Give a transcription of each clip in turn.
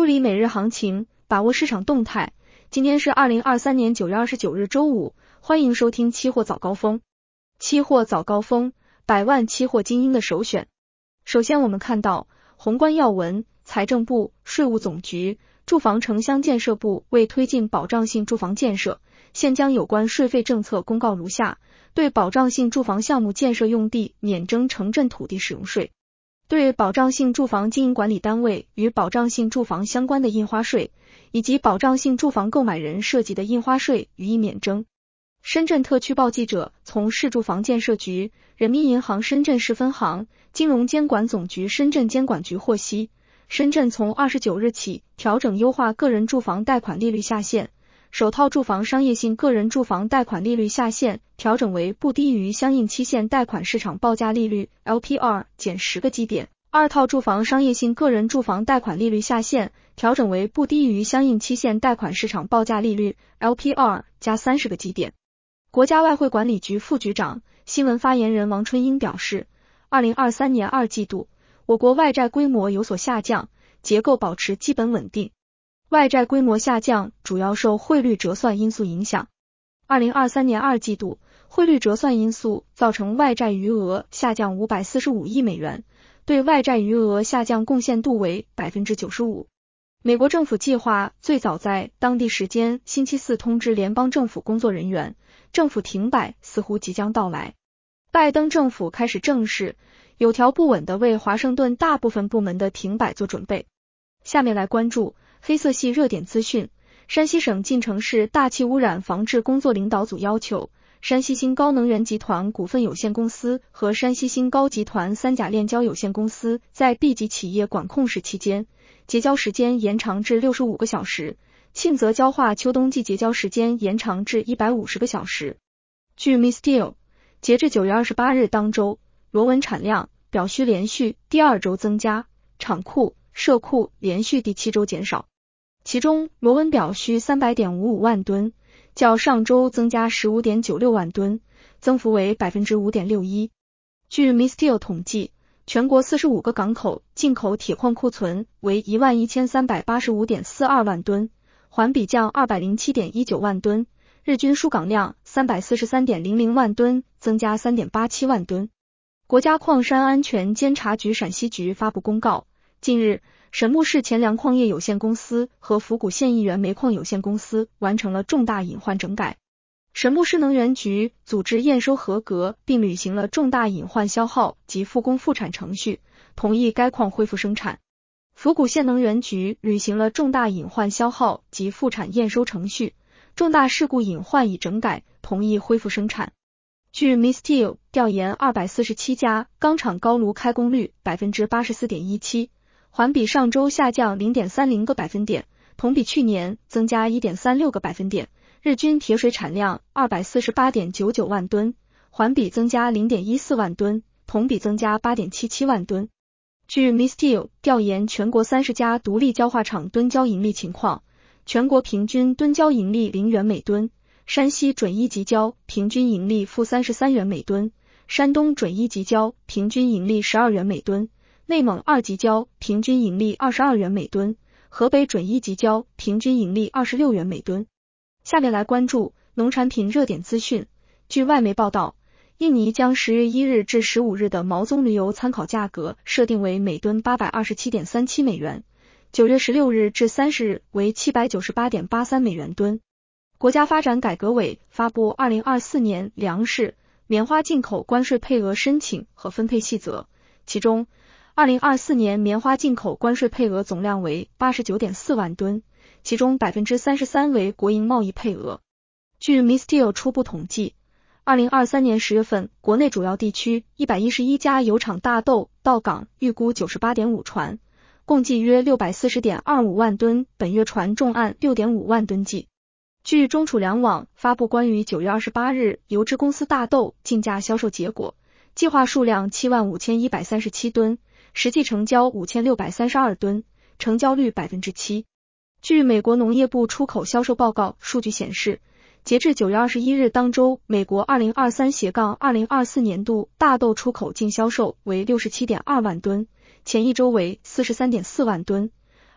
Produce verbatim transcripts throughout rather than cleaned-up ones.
梳理每日行情，把握市场动态。今天是二零二三年九月二十九日周五，欢迎收听期货早高峰。期货早高峰，百万期货精英的首选。首先我们看到宏观要闻，财政部、税务总局、住房城乡建设部为推进保障性住房建设，现将有关税费政策公告如下：对保障性住房项目建设用地免征城镇土地使用税。对保障性住房经营管理单位与保障性住房相关的印花税，以及保障性住房购买人涉及的印花税予以免征。深圳特区报记者从市住房建设局、人民银行深圳市分行、金融监管总局深圳监管局获悉，深圳从二十九日起调整优化个人住房贷款利率下限，首套住房商业性个人住房贷款利率下限调整为不低于相应期限贷款市场报价利率 L P R 减十个基点，二套住房商业性个人住房贷款利率下限调整为不低于相应期限贷款市场报价利率 L P R 加三十个基点。国家外汇管理局副局长、新闻发言人王春英表示，二零二三年二季度，我国外债规模有所下降，结构保持基本稳定。外债规模下降主要受汇率折算因素影响。二零二三年二季度，汇率折算因素造成外债余额下降五百四十五亿美元，对外债余额下降贡献度为 百分之九十五。美国政府计划最早在当地时间星期四通知联邦政府工作人员，政府停摆似乎即将到来。拜登政府开始正式、有条不紊地为华盛顿大部分部门的停摆做准备。下面来关注黑色系热点资讯。山西省晋城市大气污染防治工作领导组要求，山西新高能源集团股份有限公司和山西新高集团三甲炼焦有限公司在 B 级企业管控时期间，结焦时间延长至六十五个小时，沁泽焦化秋冬季结焦时间延长至一百五十个小时。据 Misteel， 截至九月二十八日当周，螺纹产量表需连续第二周增加，厂库、社库连续第七周减少。其中螺纹表需 三百点五五万吨，较上周增加 十五点九六万吨，增幅为 百分之五点六一。据 Misteel 统计，全国四十五个港口进口铁矿库存为 一万一千三百八十五点四二万吨，环比降 二百零七点一九万吨，日均输港量 三百四十三点零零万吨，增加 三点八七万吨。国家矿山安全监察局陕西局发布公告，近日神木市钱粮矿业有限公司和府谷县一元煤矿有限公司完成了重大隐患整改。神木市能源局组织验收合格并履行了重大隐患消耗及复工复产程序，同意该矿恢复生产。府谷县能源局履行了重大隐患消耗及复产验收程序，重大事故隐患已整改，同意恢复生产。据 Misteel 调研二百四十七家钢厂高炉开工率 百分之八十四点一七，环比上周下降 零点三零个百分点，同比去年增加 一点三六个百分点，日均铁水产量 二百四十八点九九万吨，环比增加 零点一四万吨，同比增加 八点七七万吨。据 Misteel 调研全国三十家独立焦化厂吨焦盈利情况，全国平均吨焦盈利零元每吨，山西准一级焦平均盈利负三十三元每吨，山东准一级焦平均盈利十二元每吨，内蒙二级焦平均盈利二十二元每吨，河北准一级焦平均盈利二十六元每吨。下面来关注农产品热点资讯。据外媒报道，印尼将十月一日至十五日的毛棕榈油参考价格设定为每吨 八百二十七点三七美元，九月十六日至三十日为 七百九十八点八三美元吨。国家发展改革委发布二零二四年粮食、棉花进口关税配额申请和分配细则，其中二零二四年棉花进口关税配额总量为 八十九点四万吨，其中 百分之三十三 为国营贸易配额。据 Misteel 初步统计，二零二三年十月份，国内主要地区一百一十一家油厂大豆到港预估 九十八点五船，共计约 六百四十点二五万吨，本月船重按 六点五万吨计。据中储粮网发布关于九月二十八日油脂公司大豆竞价销售结果，计划数量七万五千一百三十七吨，实际成交五千六百三十二吨，成交率 百分之七。 据美国农业部出口销售报告数据显示，截至九月二十一日当周，美国二零二三二零二四年度大豆出口净销售为 六十七点二万吨，前一周为 四十三点四万吨，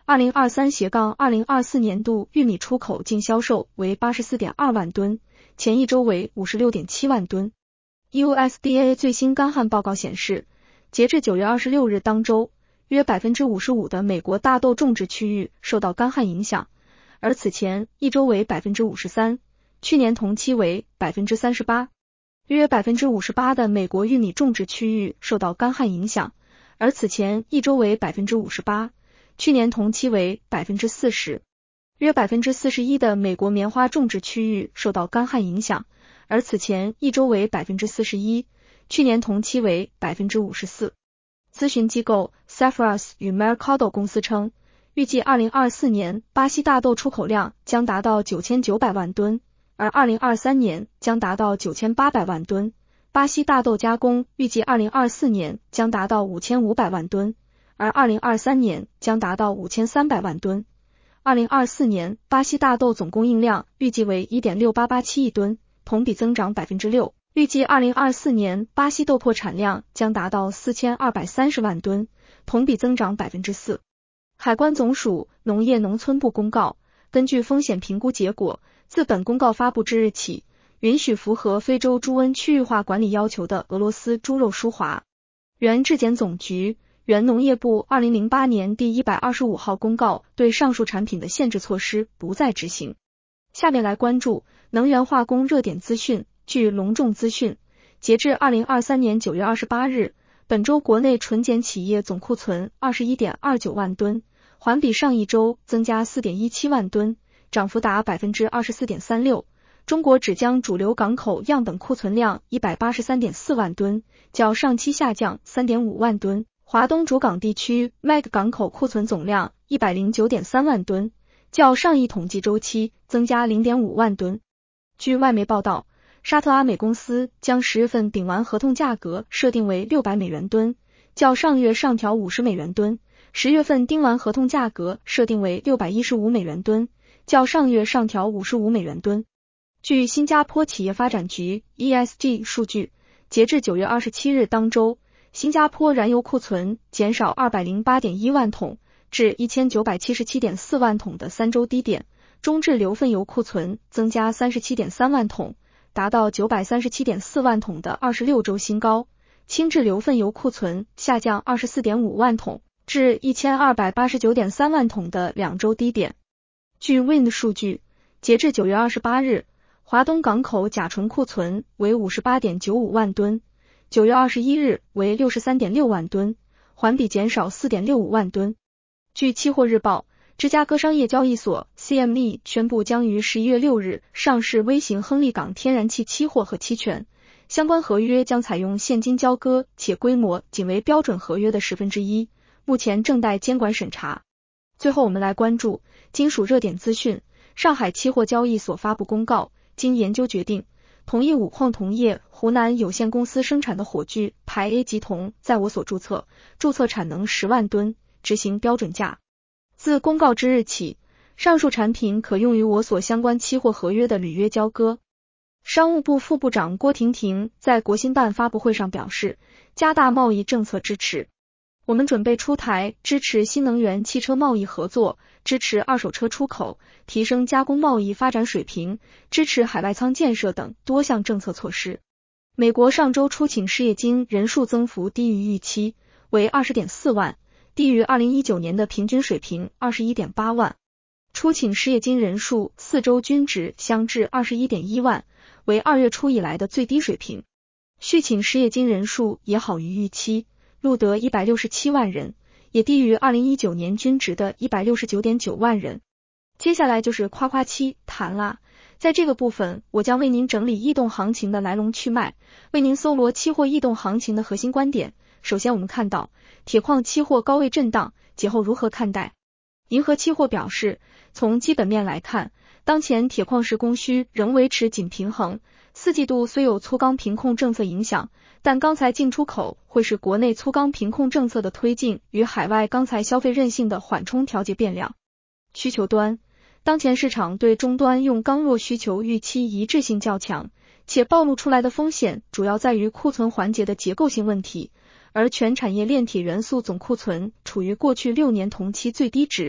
二零二三二零二四 年度玉米出口净销售为 八十四点二万吨，前一周为 五十六点七万吨。U S D A 最新干旱报告显示，截至九月二十六日当周，约 百分之五十五 的美国大豆种植区域受到干旱影响，而此前一周为 百分之五十三， 去年同期为 百分之三十八。约 百分之五十八 的美国玉米种植区域受到干旱影响，而此前一周为 百分之五十八， 去年同期为 百分之四十。约 百分之四十一 的美国棉花种植区域受到干旱影响，而此前一周为 百分之四十一， 去年同期为 百分之五十四。咨询机构 Cephros 与 Mercado 公司称，预计二零二四年巴西大豆出口量将达到九千九百万吨，而二零二三年将达到九千八百万吨。巴西大豆加工预计二零二四年将达到五千五百万吨，而二零二三年将达到五千三百万吨。二零二四年巴西大豆总供应量预计为 一点六八八七亿吨，同比增长 百分之六。预计二零二四年巴西豆粕产量将达到四千二百三十万吨，同比增长 百分之四。海关总署农业农村部公告，根据风险评估结果，自本公告发布之日起，允许符合非洲猪瘟区域化管理要求的俄罗斯猪肉输华。原质检总局原农业部二零零八年第一百二十五号公告对上述产品的限制措施不再执行。下面来关注能源化工热点资讯。据隆重资讯，截至二零二三年九月二十八日，本周国内纯碱企业总库存 二十一点二九万吨，环比上一周增加 四点一七万吨，涨幅达 百分之二十四点三六。中国纸浆主流港口样本库存量 一百八十三点四万吨，较上期下降 三点五万吨。华东主港地区 M E G 港口库存总量 一百零九点三万吨，较上一统计周期增加 零点五万吨。据外媒报道，沙特阿美公司将十月份丙烷合同价格设定为六百美元吨，较上月上调五十美元吨。十月份丁烷合同价格设定为六百一十五美元吨，较上月上调五十五美元吨。据新加坡企业发展局 E S G 数据，截至九月二十七日当周，新加坡燃油库存减少 二百零八点一万桶至 一千九百七十七点四万桶的三周低点，中质硫分油库存增加 三十七点三万桶，达到 九百三十七点四万桶的二十六周新高，轻质硫分油库存下降 二十四点五万桶至 一千二百八十九点三万桶的两周低点。据 W I N D 数据，截至九月二十八日，华东港口甲醇库存为 五十八点九五万吨，九月二十一日为 六十三点六万吨，环比减少 四点六五万吨。据期货日报，芝加哥商业交易所 C M E 宣布将于十一月六日上市微型亨利港天然气期货和期权，相关合约将采用现金交割，且规模仅为标准合约的十分之一，目前正待监管审查。最后我们来关注金属热点资讯。上海期货交易所发布公告，经研究决定，同意五矿铜业湖南有限公司生产的火炬排 A 级铜在我所注册，注册产能十万吨，执行标准价。自公告之日起，上述产品可用于我所相关期货合约的履约交割。商务部副部长郭婷婷在国新办发布会上表示，加大贸易政策支持。我们准备出台支持新能源汽车贸易合作，支持二手车出口，提升加工贸易发展水平，支持海外仓建设等多项政策措施。美国上周出请失业金人数增幅低于预期，为 二十点四万，低于二零一九年的平均水平 二十一点八万。出请失业金人数四周均值相至 二十一点一万，为二月初以来的最低水平。续请失业金人数也好于预期，录得一百六十七万人，也低于二零一九年均值的 一百六十九点九万人。接下来就是夸夸期谈啦，在这个部分我将为您整理异动行情的来龙去脉，为您搜罗期货异动行情的核心观点。首先我们看到铁矿期货高位震荡，节后如何看待？银河期货表示，从基本面来看，当前铁矿石供需仍维持紧平衡，四季度虽有粗钢平控政策影响，但钢材进出口会是国内粗钢平控政策的推进与海外钢材消费韧性的缓冲调节变量。需求端，当前市场对终端用钢弱需求预期一致性较强，且暴露出来的风险主要在于库存环节的结构性问题，而全产业链铁元素总库存处于过去六年同期最低值，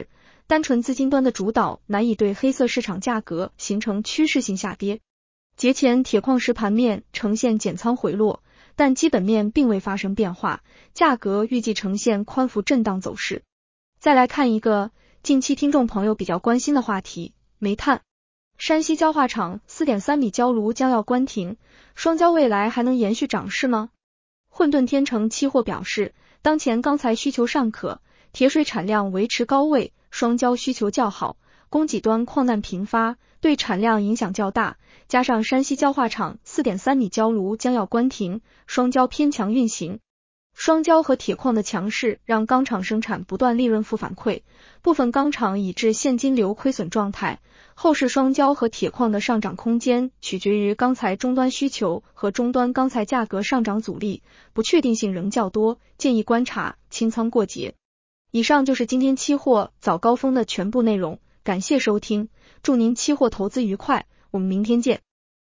单纯资金端的主导难以对黑色市场价格形成趋势性下跌。节前铁矿石盘面呈现减仓回落，但基本面并未发生变化，价格预计呈现宽幅震荡走势。再来看一个近期听众朋友比较关心的话题，煤炭。山西焦化厂 四点三 米焦炉将要关停，双焦未来还能延续涨势吗？混沌天成期货表示，当前钢材需求尚可，铁水产量维持高位，双焦需求较好，供给端矿难频发，对产量影响较大，加上山西焦化厂 四点三 米焦炉将要关停，双焦偏强运行。双焦和铁矿的强势让钢厂生产不断利润负反馈，部分钢厂已至现金流亏损状态。后市双焦和铁矿的上涨空间取决于钢材终端需求和终端钢材价格上涨阻力，不确定性仍较多，建议观察清仓过节。以上就是今天期货早高峰的全部内容，感谢收听，祝您期货投资愉快，我们明天见。